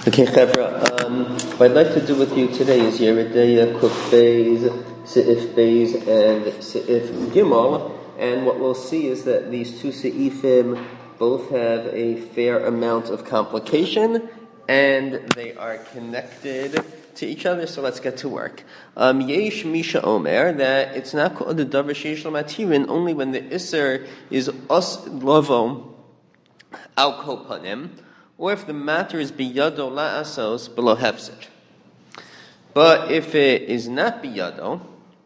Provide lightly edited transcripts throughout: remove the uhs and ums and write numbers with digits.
Okay, Chevra, what I'd like to do with you today is Yeridea, Kuf Beis, Se'if Beis, and Se'if Gimel, and what we'll see is that these two Se'ifim both have a fair amount of complication, and they are connected to each other, so let's get to work. Yesh Misha Omer, that it's not called the Davar Sheish L'Matirin only when the Isser is Os Lovo Al Kopanim, or if the matter is biyado la'asos below hefsed. But if it is not biyado,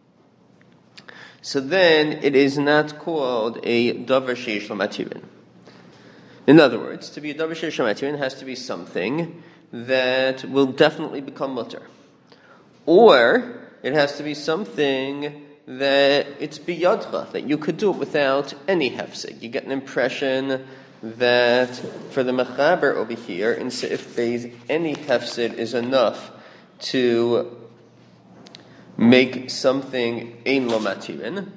so then it is not called a davar sheish l'matirin. In other words, to be a davar sheish l'matirin has to be something that will definitely become mutter. Or it has to be something that it's biyadcha, that you could do it without any hefsed. You get an impression that for the mechaber over here in Se'if Beis, any hefsid is enough to make something ein lo matirin.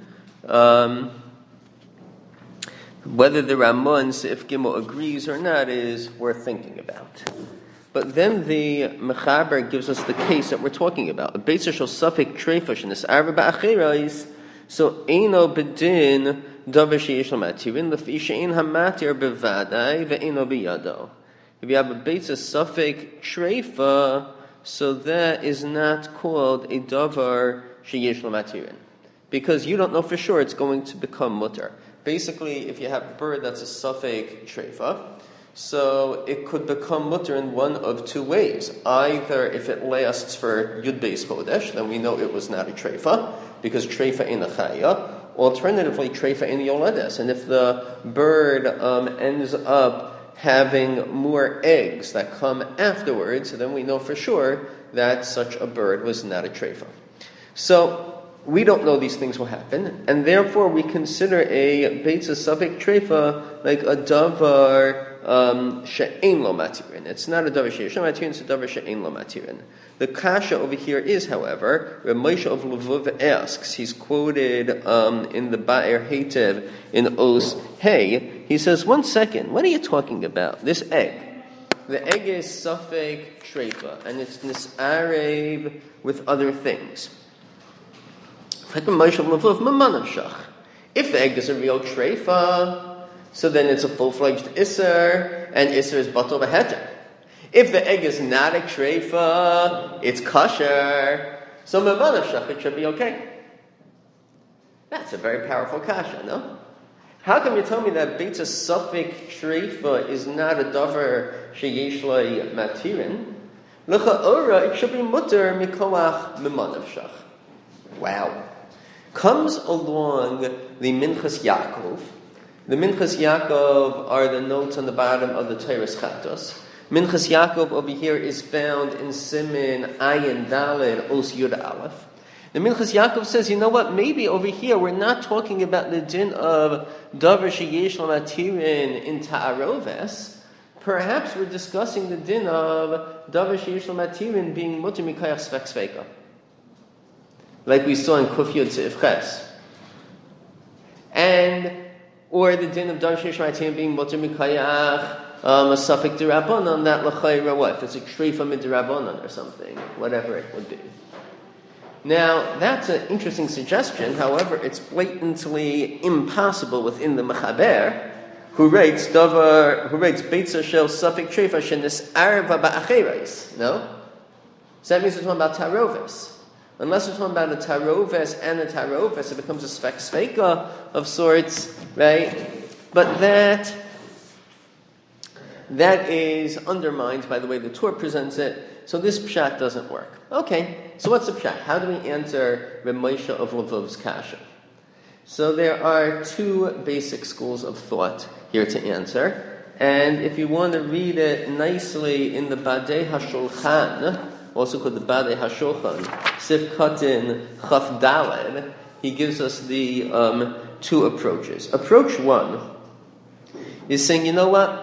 Whether the Ramah in Se'if Gimel agrees or not is worth thinking about. But then the mechaber gives us the case that we're talking about. A beitzer shel safek treifa shenis arba ba'acherais, so eino bedin davar sheish l'matirin lefi she'ein hamatir bevadai ve'eino biyado. If you have a beitzer safek treifa, so that is not called a davar sheish l'matirin, because you don't know for sure it's going to become mutter. Basically, if you have a bird that's a safek treifa, so it could become mutter in one of two ways. Either if it lasts for Yud Beis Chodesh, then we know it was not a treifa, because treifa in a chaya. Alternatively, treifa in yoledes. And if the bird ends up having more eggs that come afterwards, then we know for sure that such a bird was not a treifa. So we don't know these things will happen, and therefore we consider a beitza safek treifa like a davar she'ein lo matirin. It's not a davar she'ein lo matirin, it's a davar she'ein lo matirin. The kasha over here is, however, Reb Moshe of Lvov asks, he's quoted in the Ba'er Heitev in Os Hey, he says, 1 second, what are you talking about? This egg. The egg is safek treifa, and it's nisarev with other things. If the egg is a real treifa, so then it's a full-fledged isser, and isser is batal b'heter. If the egg is not a treifa, it's kosher, so memanavshach, it should be okay. That's a very powerful kasha, no? How come you tell me that beitza safek treifa is not a davar sheyesh lo matirin? L'cha'ora, it should be mutter mikoach memanavshach. Wow. Comes along the Minchas Yaakov. The Minchas Yaakov are the notes on the bottom of the Teiras Chatos. Minchas Yaakov over here is found in Simin Ayin Daled Os Yud Aleph. The Minchas Yaakov says, you know what, maybe over here we're not talking about the din of davar sheyesh l'matirin in ta'aroves. Perhaps we're discussing the din of davar sheyesh l'matirin being mutter mikayach svek sveka, like we saw in Kuf Yud Se'if Ches. Or the din of davar sheish l'matirin being mutter mikayach a safek d'Rabbanan, that l'chayra what? If it's a treifa mid-d'Rabbanan or something, whatever it would be. Now, that's an interesting suggestion. However, it's blatantly impossible within the mechaber, who writes beitzer shel safek treifa shenis arva ba'acheres. No? So that means we're talking about taroves. Unless we're talking about a taroves and a taroves, it becomes a sveka of sorts, right? But that is undermined by the way the Torah presents it, so this pshat doesn't work. Okay, so what's the pshat? How do we answer Reb Moshe of Lvov's kasha? So there are two basic schools of thought here to answer, and if you want to read it nicely in the Badei HaShulchan, also called the Badei HaShulchan, Sif Katin Chaf Daled, he gives us the two approaches. Approach one is saying, you know what?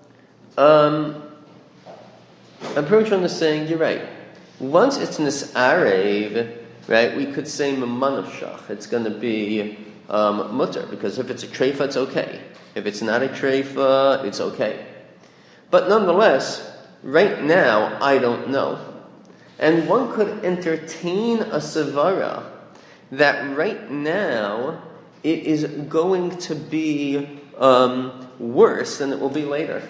Approach one is saying, you're right. Once it's nisarev, right, we could say memanavshach. It's going to be mutter, because if it's a treifa, it's okay. If it's not a treifa, it's okay. But nonetheless, right now, I don't know. And one could entertain a savara that right now it is going to be worse than it will be later.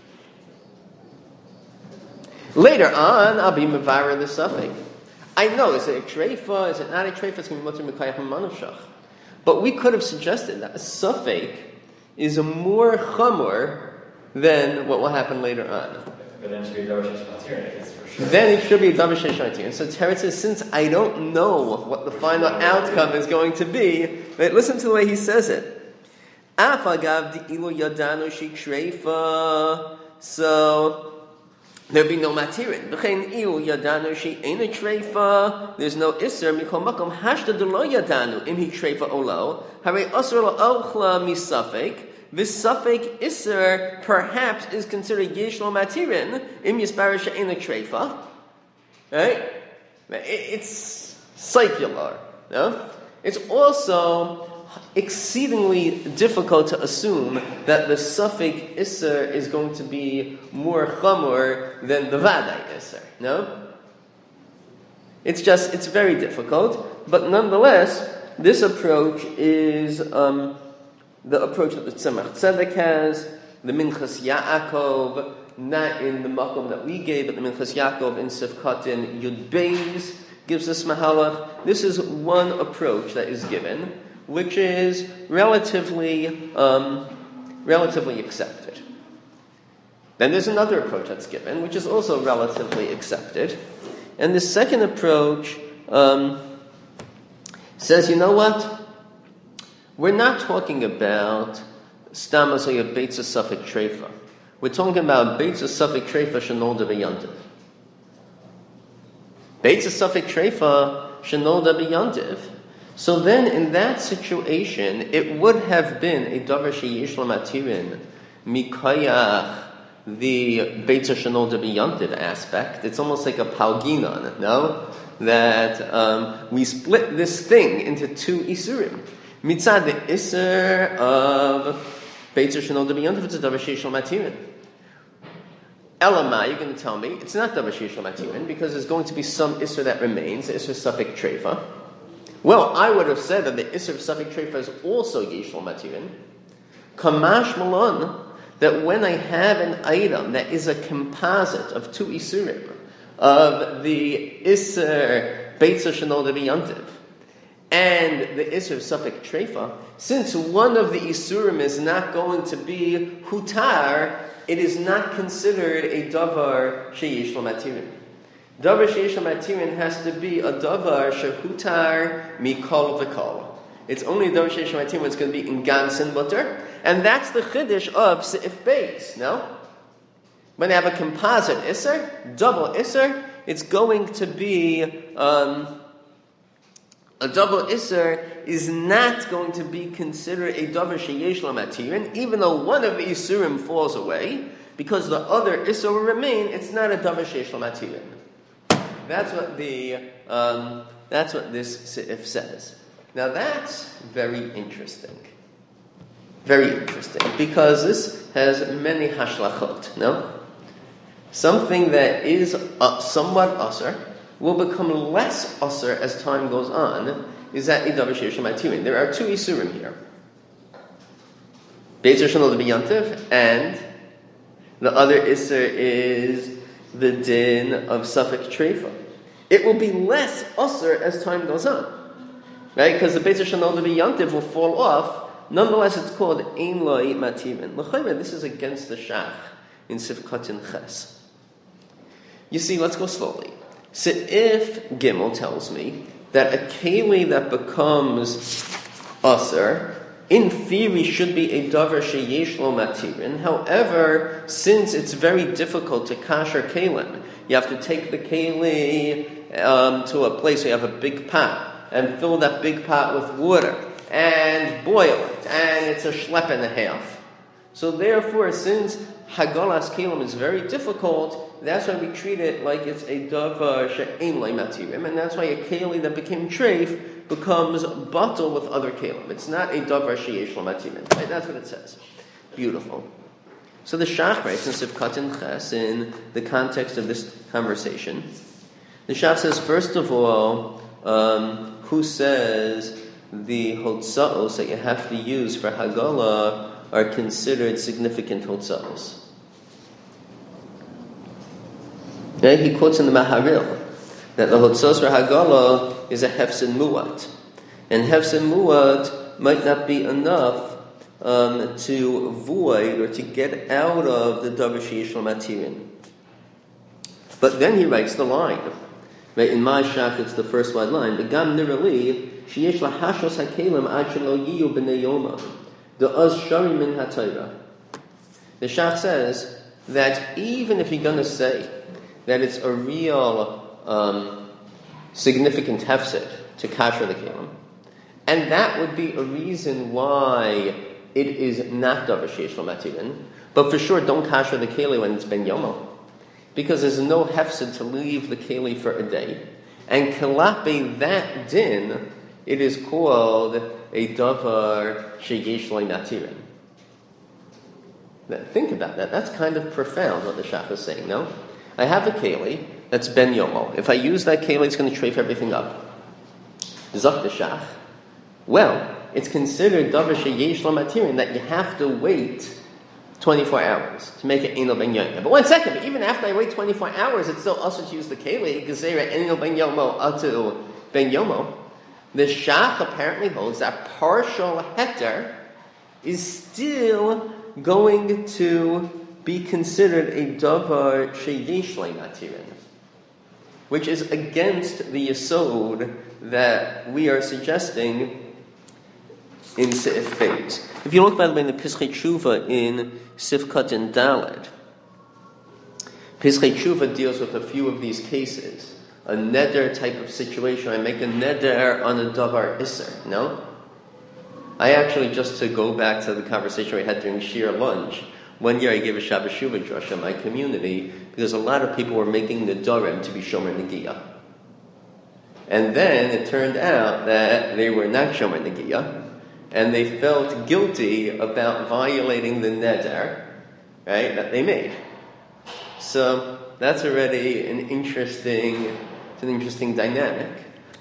Later on, I'll be mevarer the suffix. I know, is it a treifa? Is it not a treifa? It's going to be mutter mikayach manavshach. But we could have suggested that a suffix is a more chamor than what will happen later on. But then it should be a davar sheish matirin, for sure. Then it should be a davar sheish matirin. So Teretz says, since I don't know what the final outcome is going to be, but listen to the way he says it. Afagav di'ilu yadanu shikreifa. So there'll be no matirin. V'chein ilu yadanu she'ena treifa. There's no iser mikol makom hashda delo yadanu im hi treifa olo. Harei asur la'ochla misafek. This suffix iser perhaps is considered yesh lo matirin im yisparish she'ena treifa. Right? It's circular. No? It's also exceedingly difficult to assume that the suffix iser is going to be more chamor than the vadai iser. No? It's very difficult, but nonetheless, this approach is the approach that the Tzemach Tzedek has, the Minchas Yaakov, not in the makom that we gave, but the Minchas Yaakov in Sifkatin Yud Beis gives us mahalach. This is one approach that is given, which is relatively accepted. Then there's another approach that's given, which is also relatively accepted. And the second approach says, you know what? We're not talking about stamasay of beitza suffik treifa. We're talking about beitza suffik treifa shenolda b'yantiv. Beitza suffik treifa shenolda b'yantiv. So then, in that situation, it would have been a davar sheyesh lamatirin mikayach the beitza shenolda b'yantiv aspect. It's almost like a palginon, no? That we split this thing into two isurim. Mitzad the iser of beitza shenolda b'yantiv, it's a davar sheyesh lamatirin. Elamai, you're going to tell me it's not davar sheyesh lamatirin because there's going to be some iser that remains, the iser suffik treifa. Well, I would have said that the Isser of Safek Treifa is also Yeshul Matirin. Kamash Malon, that when I have an item that is a composite of two Isurim, of the Isser Beitza Shenolda B'Yantiv, and the Isser of Safek Treifa, since one of the Isurim is not going to be Hutar, it is not considered a Davar Sheyeshul Matirin. Davar sheyesh matirin has to be a davar shehutar mikol v'kol. It's only a davar sheyesh matirin when it's going to be in ganzen butter, and that's the chiddush of seif beis. No, when they have a composite iser, double iser, it's going to be a double iser is not going to be considered a davar sheyesh matirin, even though one of the isurim falls away because the other iser will remain. It's not a davar sheyesh matirin. That's what this seif says. Now that's very interesting. Very interesting. Because this has many hashlachot, no? Something that is somewhat usher will become less usher as time goes on, is that davar sheyesh matirin. There are two isurim here. Beitza shenolda b'yantiv, and the other iser is the din of Safek Treifa. It will be less usher as time goes on. Right? Because the Beitza Shenolda B'Yantiv will fall off. Nonetheless, it's called Ein Loi Matirin. L'chayre, this is against the Shach in Sifkatin Ches. You see, let's go slowly. Seif Gimel tells me that a keli that becomes usher in theory should be a davar sheyesh lo matirin. However, since it's very difficult to kasher kelim, you have to take the keli to a place where you have a big pot and fill that big pot with water and boil it, and it's a shlep and a half. So therefore, since hagalas kelim is very difficult, that's why we treat it like it's a davar she'ein lo matirim, and that's why a keli that became treif becomes batal with other kelim. It's not a davar sheyesh lo matirin. Right? That's what it says. Beautiful. So the Shach writes in Sivkat Ches, in the context of this conversation, the Shach says, first of all, who says the hotza'os that you have to use for Hagala are considered significant hotza'os? Right? He quotes in the Maharil that the hotza'os for Hagala is a hefsin muat. And hefsin muat might not be enough to void or to get out of the davar sheyesh lo matirin. But then he writes the line. Right, in my Shach, it's the first wide line. Begam nirali sheyesh lahashos hakelim ad shelo yiyu b'nei yoma de'az shari min hatayra. The Shach says that even if you're going to say that it's a real significant hefset to kasher the kelim, and that would be a reason why it is not davar sheyesh lo matirin, but for sure don't kasher the keli when it's ben yomo, because there's no hefset to leave the keli for a day. And kalape that din, it is called a davar sheyesh lo matirin. Now, think about that. That's kind of profound what the Shach is saying, no? I have a keli that's ben yomo. If I use that keli, it's going to treif everything up. Zok the Shach. Well, it's considered davar sheyesh lo matirin that you have to wait 24 hours to make it Eino Ben Yomo. But 1 second, but even after I wait 24 hours, it's still also to use the Keli, Gezerah Eino Ben Yomo Atu Ben Yomo. The Shach apparently holds that partial heter is still going to be considered a davar sheyesh lo matirin, which is against the yesod that we are suggesting in Seif Beis. If you look, by the way, in the Pischei Tshuva in Sifkat and Daled, Pischei Tshuva deals with a few of these cases. A neder type of situation. I make a neder on a davar iser. No? I actually, just to go back to the conversation we had during Shir lunch, one year I gave a Shabbos Shuvah drasha in my community because a lot of people were making the darim to be shomer negiyah. And then it turned out that they were not shomer negiyah, and they felt guilty about violating the neder, right, that they made. So that's already an interesting dynamic.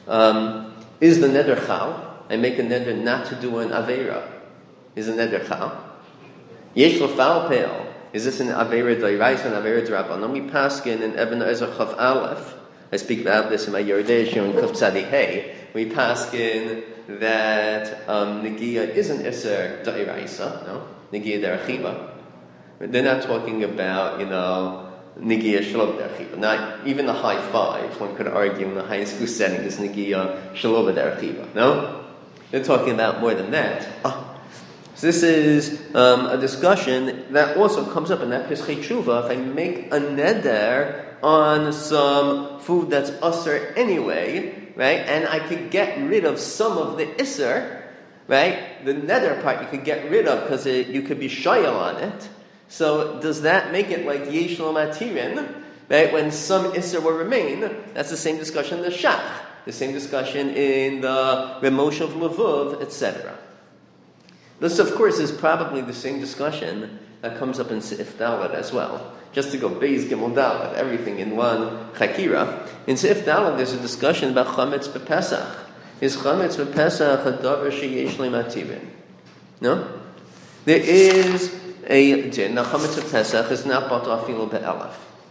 Is the neder chal? I make a neder not to do an aveira. Is a neder chal? Yesh lo fal peil. Is this an aveira d'oraisa, an aveira d'rabbanan? We paskin in Eben Ezer Chav Aleph. I speak about this in my Yerdei Shir and Kuf Tzadi Hey. We paskin that Negiah is an Isser Da'iraisa, no? Negiah Derachiba. They're not talking about, Negiah Shalom Derachiba. Not even the high five, one could argue in the high school setting is Negiah Shalom Derachiba, no? They're talking about more than that. So this is a discussion that also comes up in that Pischei Tshuva. If I make a neder on some food that's usher anyway, right, and I could get rid of some of the isser, right, the neder part you could get rid of because you could be shayal on it. So does that make it like yesh lo matirin, right, when some isser will remain? That's the same discussion in the Shach, the same discussion in the Remosh of Levuv, etc. This, of course, is probably the same discussion that comes up in Seif Daled as well. Just to go Beis Gimel Daled, everything in one Chakira. In Seif Daled, there's a discussion about Chametz b'Pesach. Is Chametz b'Pesach a davar sheyesh lo matirin? No? There is a din. Now, Chametz b'Pesach is not batal afilu be'elef.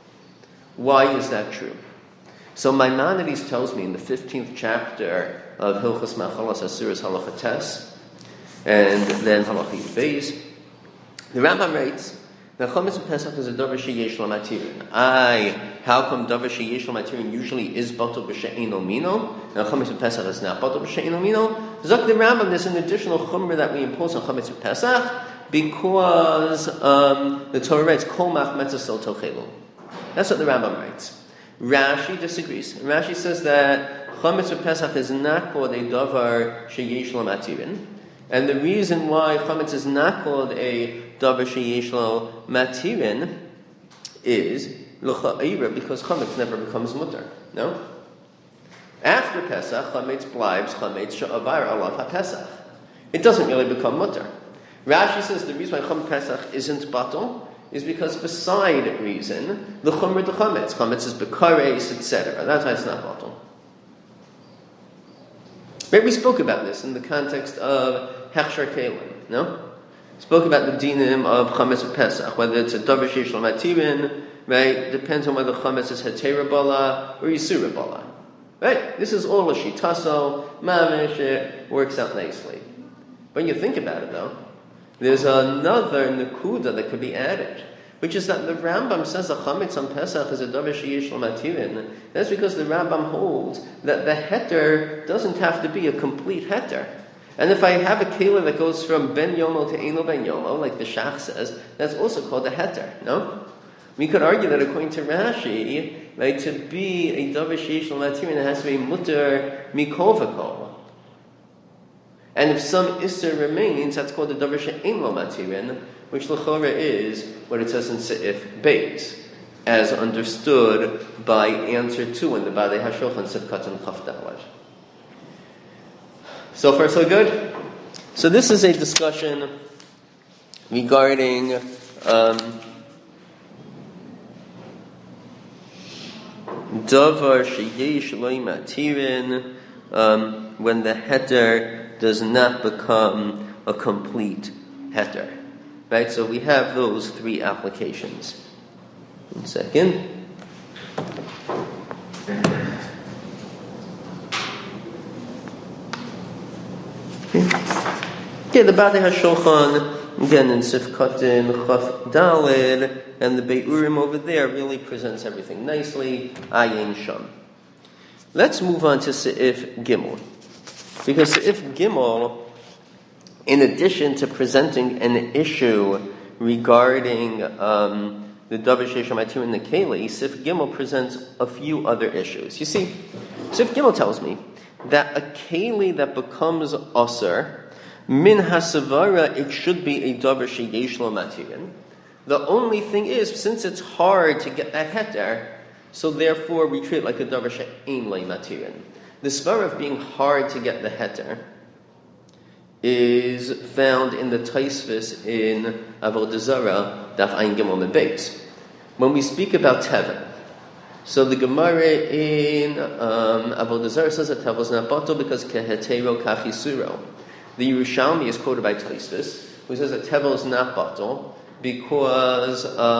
Why is that true? So Maimonides tells me in the 15th chapter of Hilchos Machalos Asuras Halacha Tes, and then Halacha Beis, the Rambam writes, now Chametz Pesach is a davar sheyesh lo matirin. How come davar sheyesh lo matirin usually is batal b'she'eino mino? Now Chametz Pesach is not batal b'she'eino mino. Zok the Rambam, there's an additional chumrah that we impose on Chametz Pesach because the Torah writes kol machmetzasol tochelu. That's what the Rambam writes. Rashi disagrees. Rashi says that Chametz Pesach is not called a davar sheyesh lo matirin. And the reason why chametz is not called a davar sheyesh lo matirin is l'cha'ira, because chametz never becomes mutter. No? After Pesach, chametz blibes chametz she'avar alav ha-Pesach. It doesn't really become mutter. Rashi says the reason why chametz Pesach isn't batal is because beside reason, the chumra de chametz. Chametz is bekares, etc. That's why it's not bottle. Right, we spoke about this in the context of hechsher kelim, no? Spoke about the dinim of chametz of Pesach, whether it's a davar sheish lo matirin, right? Depends on whether chametz is hetera bala or yisura bala. Right? This is all a shitaso, mamish, it works out nicely. When you think about it though, there's another nekuda that could be added, which is that the Rambam says a chametz on Pesach is a davar sheish lo matirin. That's because the Rambam holds that the heter doesn't have to be a complete heter. And if I have a keilah that goes from ben yomo to eino ben yomo, like the Shach says, that's also called a heter, no? We could argue that according to Rashi, right, to be a davar sheish lo matirin, it has to be mutter mikol v'kol. And if some isser remains, that's called a davar she'ein lo matirin, which l'chora is what it says in Seif Beis, as understood by answer 2 in the Badei HaShulchan Sifkat and Chaf Daled. So far, so good? So this is a discussion regarding davar sheyesh lo matirin, when the heter does not become a complete heter. Right? So we have those 3 applications. 1 second. Okay, the Badei HaShulchan, again in Sifkatin, Chaf Daled, and the Bei'urim over there really presents everything nicely. Ayin Sham. Let's move on to Seif Gimel. Because Seif Gimel, in addition to presenting an issue regarding the davar sheish lo matirin and the keli, Seif Gimel presents a few other issues. You see, Seif Gimel tells me that a keli that becomes aser, min hasavara, it should be a davar sheyesh lo matirin. The only thing is, since it's hard to get that heter, so therefore we treat it like a davar she'ein lo matirin. The svara of being hard to get the heter is found in the Taisvis in Avodah Zarah, Daf Ayin Gimel Beis. When we speak about Tevel, so the Gemara in Avodah Zarah says that Tevel is not batel because kehetero kachisuro. The Yerushalmi is quoted by Taisvis, who says that Tevel is not batel because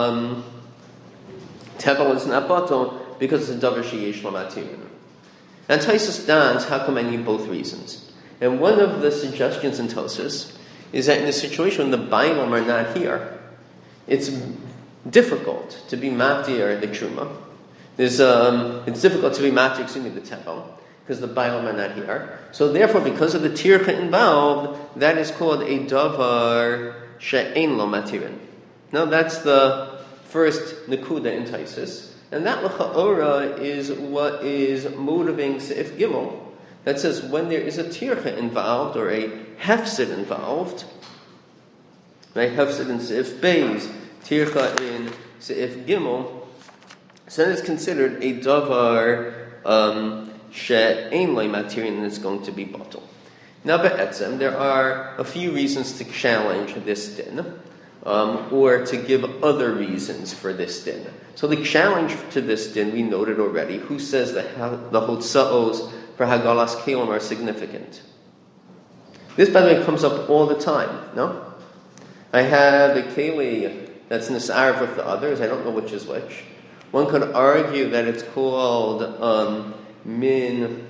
Tevel is not batel because it's a davar sheyesh lo matirin. And Taisvis dons, how come I need both reasons? And one of the suggestions in Tosfos is that in a situation when the Bailam are not here, it's difficult to be matir the truma. It's difficult to be matir, the tevel, because the Bailam are not here. So therefore, because of the tircha involved, that is called a davar she'ein lo matirin. Now that's the first nekuda in Taisus, and that l'cha'ora is what is motivating Seif Gimel. That says when there is a tircha involved or a hefsid involved, right? Hefsid in Seif Beis, tircha in Seif Gimel, so then it's considered a davar she'ein lo matirin, and it's going to be batel. Now, be'etzem, there are a few reasons to challenge this din, or to give other reasons for this din. So the challenge to this din, we noted already, who says that the hotza'os for Hagalas Kelim are significant. This, by the way, comes up all the time, no? I have a Keli that's Nisarv with the others, I don't know which is which. One could argue that it's called min.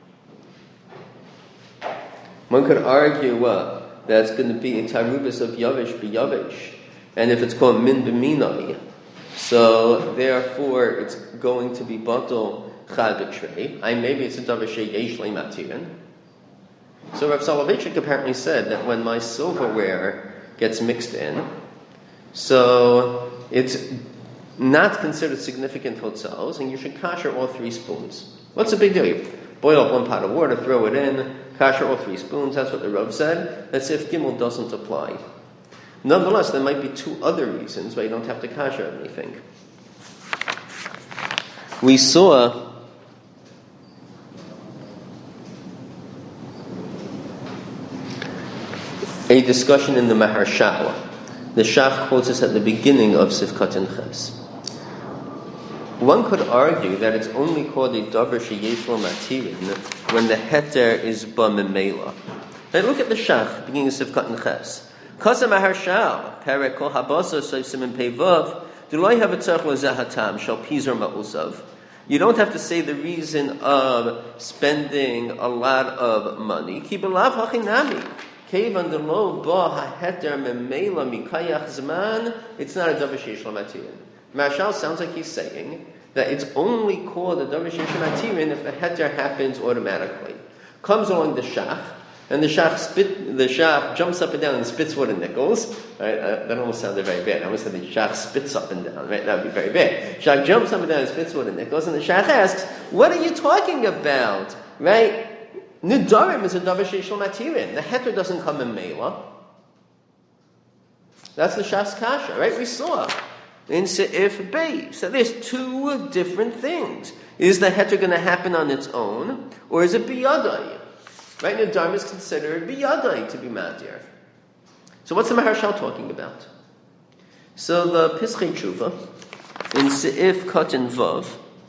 One could argue that's going to be a tarubis of yavish b'yavish, and if it's called min b'minai, so therefore it's going to be batel chad b'trei. Maybe it's a davar sheyesh lo matirin. So Rav Soloveitchik apparently said that when my silverware gets mixed in, so it's not considered significant hotzos, and you should kasher all 3 spoons. What's the big deal? You boil up 1 pot of water, throw it in, kasher all 3 spoons. That's what the Rav said. That's if Gimel doesn't apply. Nonetheless, there might be 2 other reasons why you don't have to kasher anything. We saw a discussion in the Maharshal the Shach quotes us at the beginning of Sifkat and Ches. One could argue that it's only called a davar sheyesh lo matirin when the heter is ba memela. Now look at the Shach, beginning of Sifkat and Ches. Kasam aharshal, perek kol habasa soisim and pevav, duloi have a tzarch lo zahatam, shal pizar ma'usav. You don't have to say the reason of spending a lot of money. Ki belav hachinami. Kevan delo ba haheter memela mikayach zman. It's not a davar sheyesh lo matirin. Marshal sounds like he's saying that it's only called a davar sheyesh lo matirin if the heter happens automatically. Comes along the Shach, and the Shach jumps up and down and spits water nickels. Right? That almost sounded very bad. I almost said the Shach spits up and down. Right? That would be very bad. Shach jumps up and down and spits water nickels, and the Shach asks, "What are you talking about?" Right? Nidarim is a davar sheyesh lo matirin. The heter doesn't come in mela. That's the Shach's kasha, right? We saw in Se'if Bey. So there's two different things. Is the heter going to happen on its own, or is it biyadai? Right? Nidarim is considered biyadai to be matir. So what's the Maharshal talking about? So the Pischei Tshuva in Se'if Katan Vav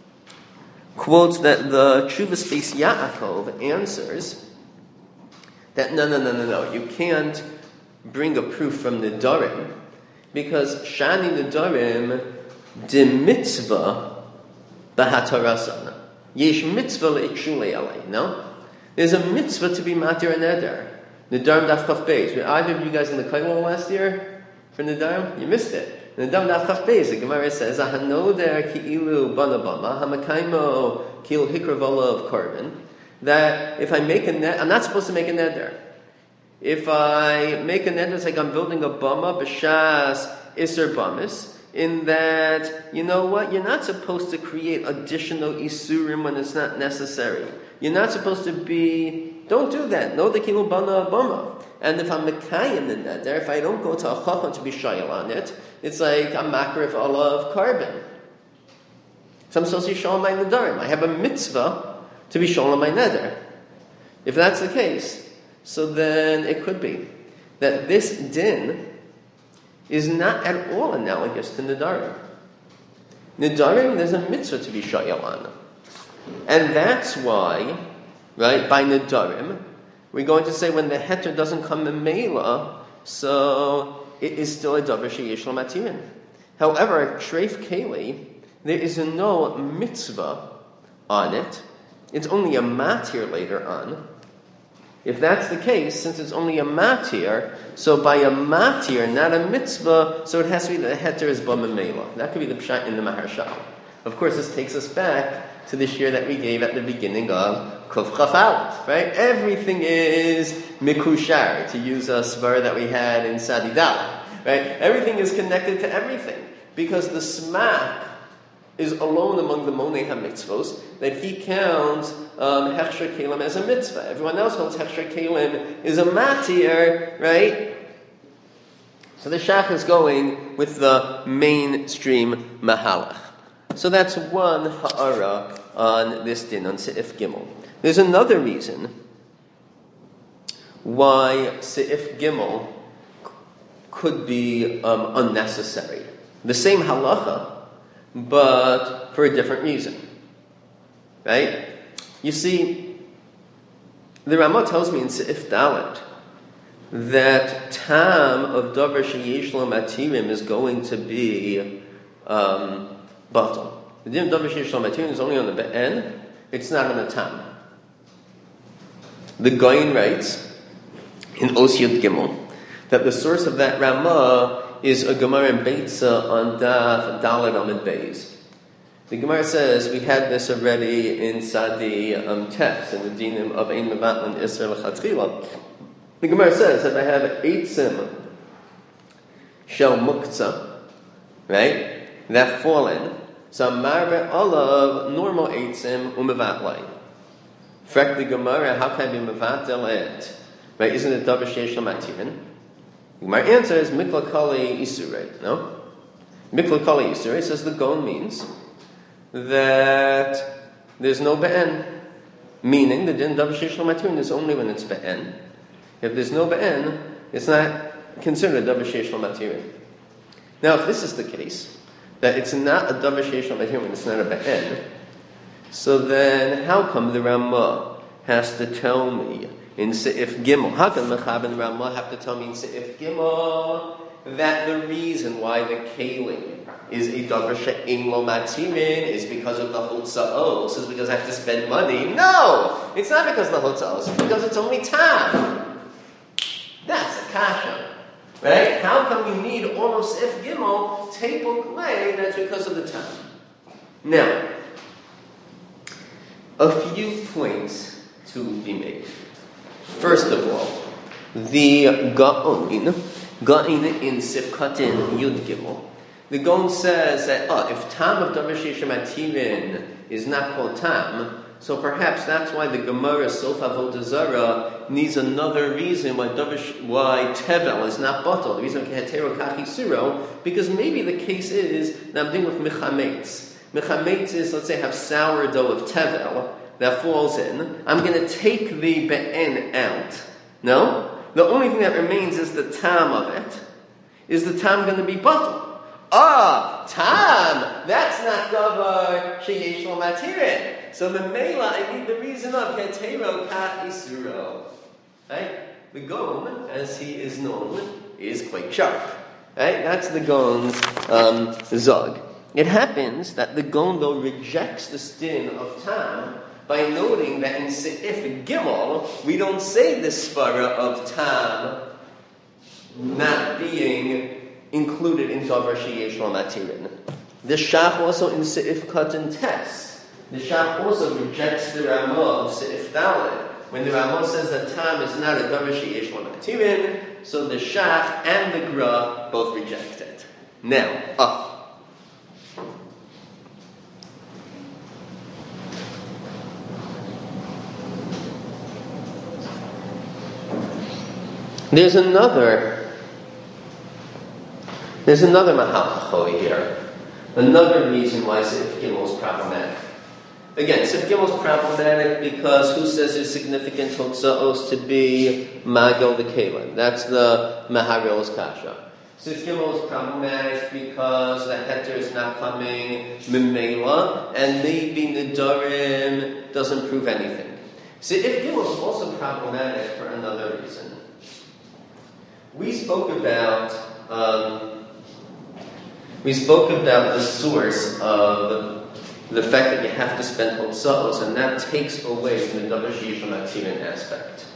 quotes that the Tshuva Space Yaakov answers that no, you can't bring a proof from Nidarim because Shani Nidarim de mitzvah b'hatarasana. Yesh mitzvah le'ikshulei alei. No? There's a mitzvah to be matir and neder. Nidarim daf chaf beis. Were either of you guys in the Kollel last year for Nidarim? You missed it. Nidarim daf chaf beis. The Gemara says, "Ahanoder ki'ilu banabama hamakaimo ki'ilu hikravala of korban." That if I make a neder, I'm not supposed to make a neder. If I make a neder, it's like I'm building a bama b'shas iser bamis. In that, you know what? You're not supposed to create additional isurim when it's not necessary. You're not supposed to be, don't do that. No, the kilu bana bama. And if I'm mekayim in that there, if I don't go to a chacham to be shayel on it, it's like I'm makrif Allah of carbon. So I'm supposed to be shalom my nedarim. I have a mitzvah to be shalom my neder. If that's the case, so then it could be that this din is not at all analogous to nedarim. Nedarim, there's a mitzvah to be shayel on. And that's why, right, by Nidarim, we're going to say when the heter doesn't come in Mela, so it is still a davar sheyesh lo matirin. However, treif keli, there is no mitzvah on it. It's only a matir later on. If that's the case, since it's only a matir, so by a matir, not a mitzvah, so it has to be the heter is bama Mela. That could be the pshat in the Maharshal. Of course, this takes us back to the shir that we gave at the beginning of Kuf Chaf Aleph, right? Everything is mikushar, to use a svar that we had in Sadi Dalet, right? Everything is connected to everything, because the smak is alone among the Monei HaMitzvos, that he counts Hechsher Kelim as a mitzvah. Everyone else holds Hechsher Kelim is a matir, right? So the Shach is going with the mainstream mahalach. So that's one ha'ara on this din, on Se'if Gimel. There's another reason why Se'if Gimel could be unnecessary. The same halacha, but for a different reason. Right? You see, the Ramah tells me in Se'if Dalet that tam of davar sheyesh lo matirim is going to be batal. The din of davar sheyesh lo matirim is only on the be'en, it's not on the tam. The Goyin writes in Os Yud Gimel that the source of that Ramah is a Gemara in Beitza on Daf Dalet Amid Beis. The Gemara says we had this already in Sadi Tes in the dinim of Ein Mevatlin Isser L'Chatchila. The Gemara says that I have 8 sim shel muktzah, right? That fallen. So marve olav normal 8 sim umevatlay. Frek the Gemara, how can I be mevatel it? Right? Isn't it davar sheyesh lo matirin? The Gemara answers mikla kali isurei. No, mikla kali isurei says the gon means that there's no be'en, meaning the din davar sheyesh lo matirin is only when it's be'en. If there's no be'en, it's not considered a davar sheish lo matirin. Now, if this is the case, that it's not a davar sheish lo matirin, it's not a be'en, so then how come the Ramah has to tell me in Se'if Gimel? How come Mechab and the Ramah have to tell me in Se'if Gimel that the reason why the Kalim is a davar she'ein lo matirin is because of the hotza'os, is because I have to spend money? No! It's not because of the hotza'os, it's because it's only tam. That's a kasha. Right? How come you need almost Se'if Gimel, table clay? That's because of the tam. Now, a few points to be made. First of all, the Ga'on in Sifkatin Yud Gimel, the Gaon says that if tam of davar sheish lo matirin is not called tam, so perhaps that's why the Gemara Sof Avodah Zarah needs another reason why Tevel is not batal. The reason Hetero Kachi Suro, because maybe the case is that I'm dealing with Mechametz. Mechametz is, let's say, have sourdough of Tevel that falls in. I'm going to take the be'en out. No? The only thing that remains is the tam of it. Is the tam going to be batal? Tam! That's not davar sheyesh lo matirin. So the mela, I need the reason of hetero kat isuro. Right? The Gaon, as he is known, is quite sharp. Right? That's the Gaon's zog. It happens that the Gaon, though, rejects the stin of tam by noting that in Se'if Gimel, we don't say the svara of tam not being included in davar sheyesh lo matirin. The Shach also in Se'if Katan Tes, the Shach also rejects the Ramah of Se'if Dalet. When the Ramah says that tam is not a davar sheyesh lo matirin, so the Shach and the Gra both reject it. Now, There's another mahalach over here. Another reason why Se'if Gimel is problematic. Again, Se'if Gimel is problematic because who says it's significant hotza'os to be magel the kelim? That's the Maharil's kasha. Se'if Gimel is problematic because the heter is not coming mimela, and maybe nedarim doesn't prove anything. Se'if Gimel is also problematic for another reason. We spoke about the source of the fact that you have to spend hotza'os, and that takes away from the davar sheish lo matirin aspect.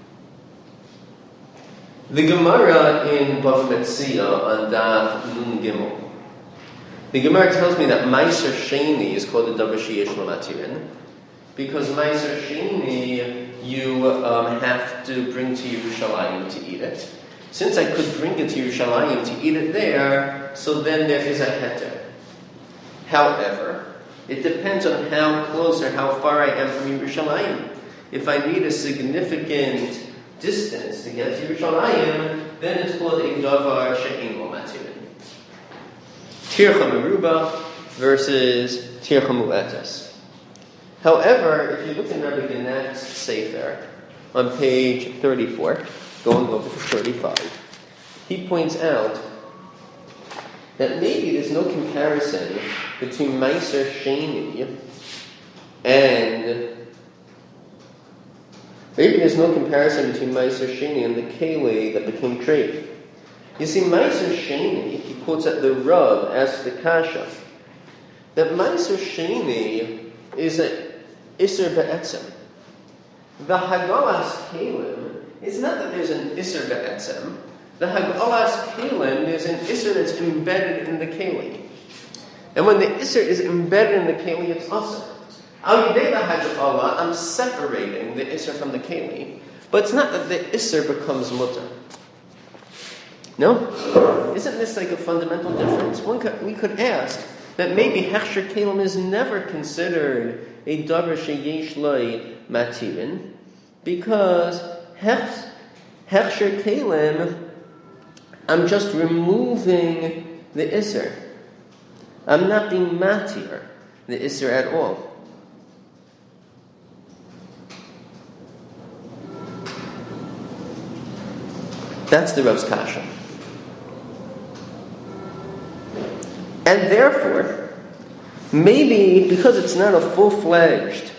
The Gemara in Bava Metzia on Daf Nun Gimel, the Gemara tells me that Meiser Sheni is called the davar sheish lo matirin because Meiser Sheni you have to bring to Yerushalayim to eat it. Since I could bring it to Yerushalayim to eat it there, so then there is a heter. However, it depends on how close or how far I am from Yerushalayim. If I need a significant distance to get to Yerushalayim, then it's called a davar she'ein lo matirin. Tircha meruba versus tircha mu'etes. However, if you look in Rabbi Ganet's Sefer on page 34, going over to 35, he points out that maybe there's no comparison between Meiser Sheni and the Keli that became trade. You see, Meiser Sheni, he quotes at the Rav as the Kasha, that Meiser Sheni is an Isser Be'etzem. The Hagalas Kelim, it's not that there's an Isser Be'etzem. The Hagalas Kelim, there's an Isser that's embedded in the Keli. And when the Isser is embedded in the Keli, it's Asr. Al Yidei Hagalah, I'm separating the Isser from the Keli. But it's not that the Isser becomes Mutter. No? Isn't this like a fundamental difference? We could ask that maybe Hechsher Kelim is never considered a davar sheyesh lo matirin, because Hechsher Kelim, I'm just removing the Isser. I'm not being matir the Isser at all. That's the Rav's kasha. And therefore, maybe because it's not a full-fledged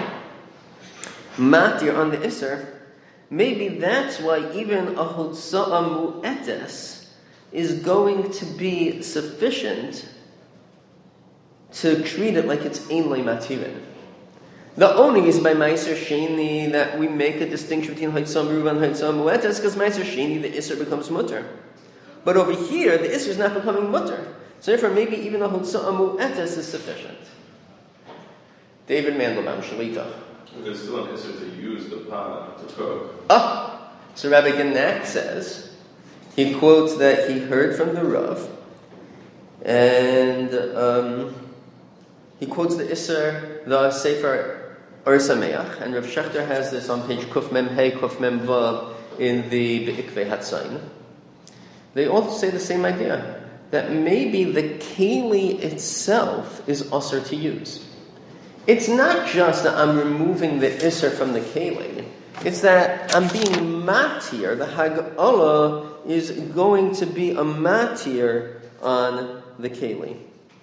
matir on the Isser, maybe that's why even a Hotza'a Mu'etes is going to be sufficient to treat it like it's Ein Matirin. The only is by Meiser Sheni that we make a distinction between Hotza'a Meruba and Hotza'a Mu'etes, because Meiser Sheni, the Isser becomes mutter. But over here, the Isser is not becoming mutter. So therefore, maybe even a Hotza'a Mu'etes is sufficient. David Mandelbaum, Shalita. There's still an issue to use the pan to cook. So Rabbi Genak says, he quotes that he heard from the Rav, and he quotes the Isser, the Sefer Or Sameach, and Rav Shechter has this on page Kuf Mem Hey, Kuf Mem Vav in the Be'ikvei Hatzayin. They all say the same idea, that maybe the keli itself is usher to use. It's not just that I'm removing the isser from the keli. It's that I'm being matir. The hag'ala is going to be a matir on the keli.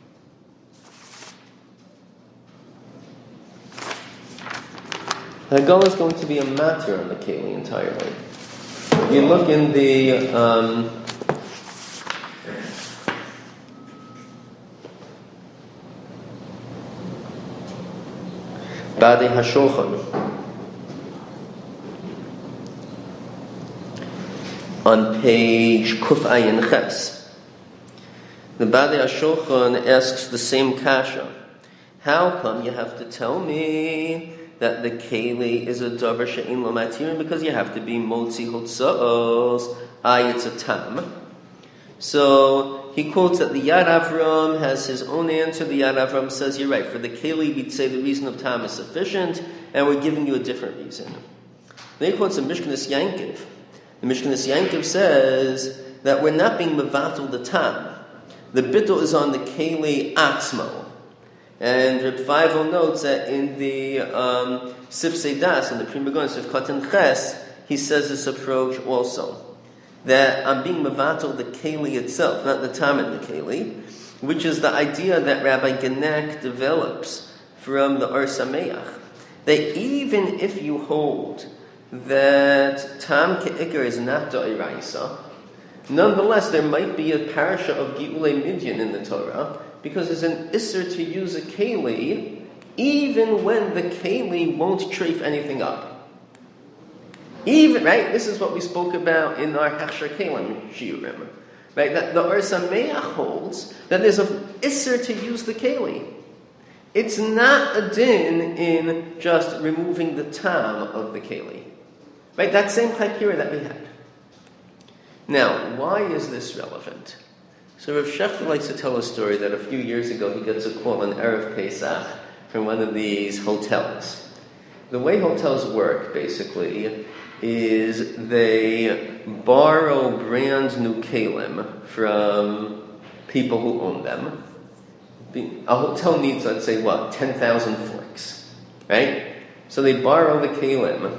Hag'ala is going to be a matir on the keli entirely. You look in the Badei HaShulchan on page Kuf Ayin Ches. The Badei HaShulchan asks the same kasha. How come you have to tell me that the keli is a davar she'ein lo matirin? Because you have to be motzi hotza'os, it's a tam. So he quotes that the Yad Avram has his own answer. The Yad Avram says, you're right, for the keli we'd say the reason of tam is sufficient, and we're giving you a different reason. Then he quotes the Mishkanis Yankiv. The Mishkanis Yankiv says that we're not being mevatel the tam. The bittul is on the keli atzmo. And Reb Feivel notes that in the Sif Seidas, in the Pri Megaon, Sif Katan Ches, he says this approach also. That I'm being mevatel the keli itself, not the tam in the keli, which is the idea that Rabbi Genak develops from the Or Sameach. That even if you hold that tam ke'ikar is not da'iraisa, nonetheless there might be a parasha of Gi'ulei Midyan in the Torah, because there's an isser to use a keli, even when the keli won't treif anything up. Even, right, this is what we spoke about in our Hechsher Kelim Shiurim. Right, that the Or Sameach holds that there's an isser to use the keli. It's not a din in just removing the tam of the keli. Right, that same criteria that we had. Now, why is this relevant? So Rav Shechter likes to tell a story that a few years ago he gets a call on Erev Pesach from one of these hotels. The way hotels work, basically, is they borrow brand new kelim from people who own them. A hotel needs, let's say, 10,000 forks, right? So they borrow the kelim,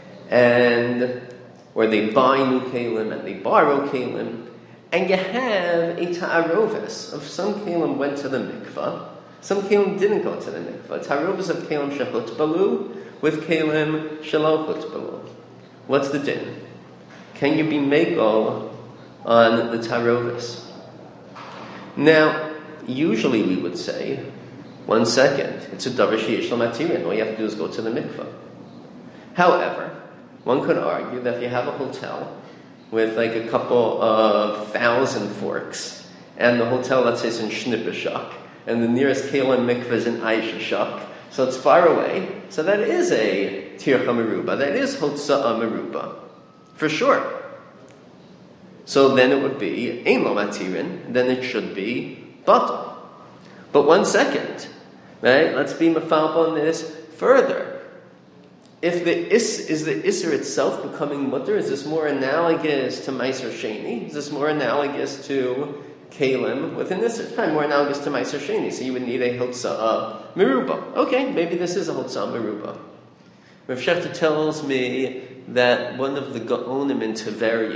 or they buy new kelim and they borrow kelim, and you have a ta'arovis of some kelim went to the mikvah, some kelim didn't go to the mikvah. Ta'arovis of kelim shehut balu with kelim shelohut balu. What's the din? Can you be megal on the ta'arovis? Now, usually we would say, 1 second, it's a davar sheyesh lo matirin. All you have to do is go to the mikvah. However, one could argue that if you have a hotel with like a couple of 1,000 forks, and the hotel, let's say, is in Shnipashak, and the nearest kelim mikvah is in Aishashak, so it's far away, so that is a tircha meruba, that is hotza'a meruba, for sure. So then it would be ein lo matirin, then it should be batal. But 1 second, right? Let's be mafalp on this further. If the isser itself becoming mutter, is this more analogous to Meiser Sheni? Is this more analogous to Kalim within this? It's probably more analogous to Meiser Sheni, so you would need a Hotza'a Meruba. Okay, maybe this is a Hotza'a Meruba. Rav Shechter tells me that one of the Gaonim in Tveria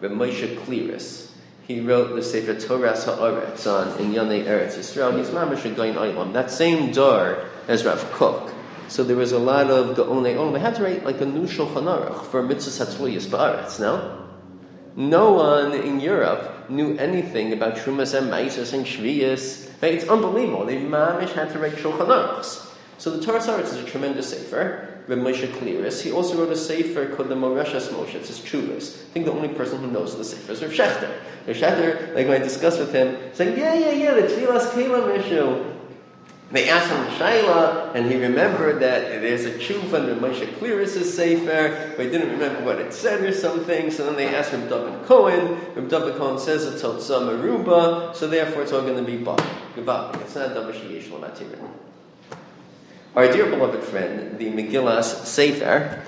Reb Moshe Kliris. He wrote the Sefer Toras Ha'aretz on in Yonei Eretz Yisrael. He's mamash a Gaon Olam. That same dar as Rav Kook. So there was a lot of Gaonei Olam. They had to write like a new Shulchan Aruch for Mitzvahs HaTluyos Ba'aretz, no? No one in Europe knew anything about Trumas and Maisos and Shviyas. Right? It's unbelievable. They mamish had to write Shulchan Aruchs. So the Toras Ha'aretz is a tremendous sefer. Reb Moshe Kliris. He also wrote a sefer called the Moreshas Moshe. It's his Chuvas. I think the only person who knows the sefer is Rav Shechter. Rav Shechter, like when I discussed with him, he's like, yeah, the Tfilas Kelim issue. They asked him Shaila, and he remembered that there's a Chuv on Reb Moshe Kliris' sefer, but he didn't remember what it said or something. So then they asked Reb David Cohen. Reb David Cohen says it's Totza Meruba, so therefore it's all going to be Gavak. It's not Davar Sheyesh L'Matirin. Our dear beloved friend, the Megillas Sefer,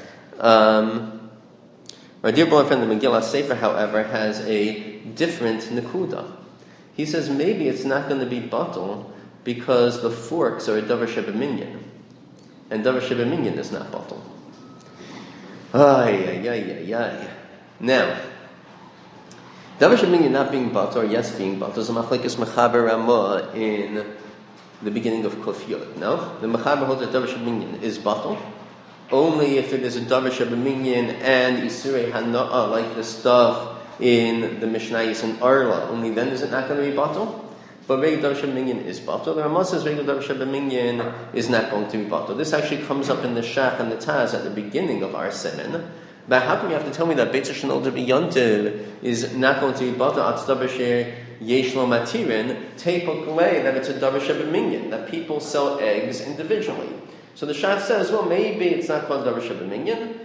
however, has a different Nakuda. He says maybe it's not going to be Batal because the forks are a Davar Shebeminyan, and Davar Shebeminyan is not Batal. Now, Davar Shebeminyan not being Batal, or yes being Batal, is a machlekes Mechaber Ramah in the beginning of Kuf Yod. No? The Mechaber holds that Davar Shebeminyan is Batal only if it is a Davar Shebeminyan and Isurei Hana'ah, like the stuff in the Mishnayos and Arla. Only then is it not going to be Batal. But regular Davar Shebeminyan is Batal. The Ramah says regular Davar Shebeminyan is not going to be Batal. This actually comes up in the Shach and the Taz at the beginning of our Semen. But how come you have to tell me that Beit Hashanah to be Yontiv is not going to be Batal at Davar Yesh Lo Matirin, Tepok Lei, that it's a Davar Shebeminyan, that people sell eggs individually. So the Shach says, well, maybe it's not called Davar Shebeminyan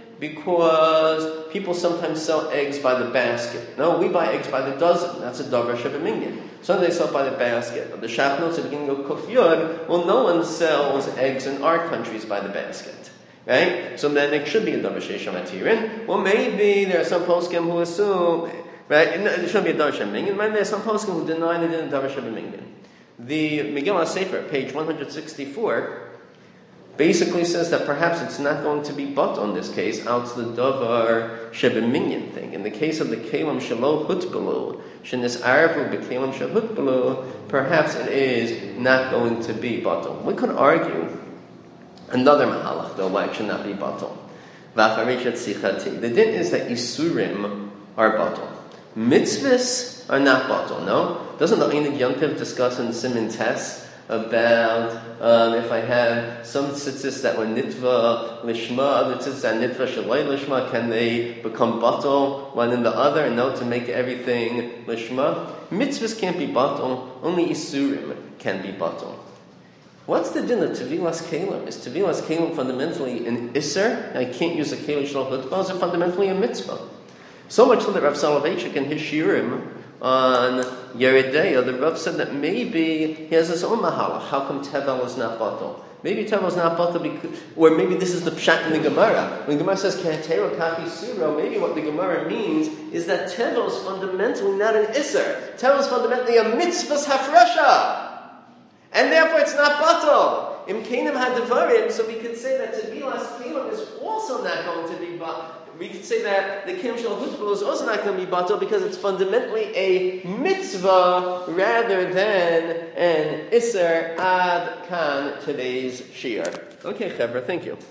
because people sometimes sell eggs by the basket. No, we buy eggs by the dozen. That's a Davar Shebeminyan. Some they sell by the basket. But the Shach notes at the beginning of Kuf Yod, well, no one sells eggs in our countries by the basket. Right? So then it should be a Davar Sheyesh Lo Matirin. Well, maybe there are some poskim who assume, right, it should be a Davar Shebeminyan. And there are some poskim who deny that it is a Davar Shebeminyan. The Megillah Sefer, page 164, basically says that perhaps it's not going to be but on this case, out the Davar Shebeminyan thing. In the case of the Kelim Shelo Hutbelu, Shenis Arabu B'Kelim Shel Hutbelu, perhaps it is not going to be batal. We could argue another mahalach, though, why it should not be batal. V'acharishat Sichati. The din is that Isurim are batal. Mitzvahs are not batal, no? Doesn't the Einig Yontiv discuss in Siman Tes about if I have some tzitzis that were nitva lishma, other tzitzis that nitva shalai lishma, can they become batal one in the other? And no, to make everything lishma. Mitzvahs can't be batal, only isurim can be batal. What's the din of Tevilas Kelim? Is Tevilas Kelim fundamentally an iser? I can't use a kelim shel hutbah. Is it fundamentally a mitzvah? So much so that Rav Soloveitchik in his shiurim on Yeridea, the Rav said that maybe he has his own mahalach. How come Tevel is not batal? Maybe Tevel is not batal because, or maybe this is the pshat in the Gemara. When the Gemara says Kehatero Kaki Suro, maybe what the Gemara means is that Tevel is fundamentally not an iser. Tevel is fundamentally a mitzvah's hafresha, and therefore it's not batal. Im Kenim Hadavarim, so we could say that Tevilas Kelim is also not going to be batal. We could say that the Kelim Shel Hutbelu is also not going to be batal because it's fundamentally a mitzvah rather than an iser. Ad kan today's shiur. Okay, Chevra, thank you.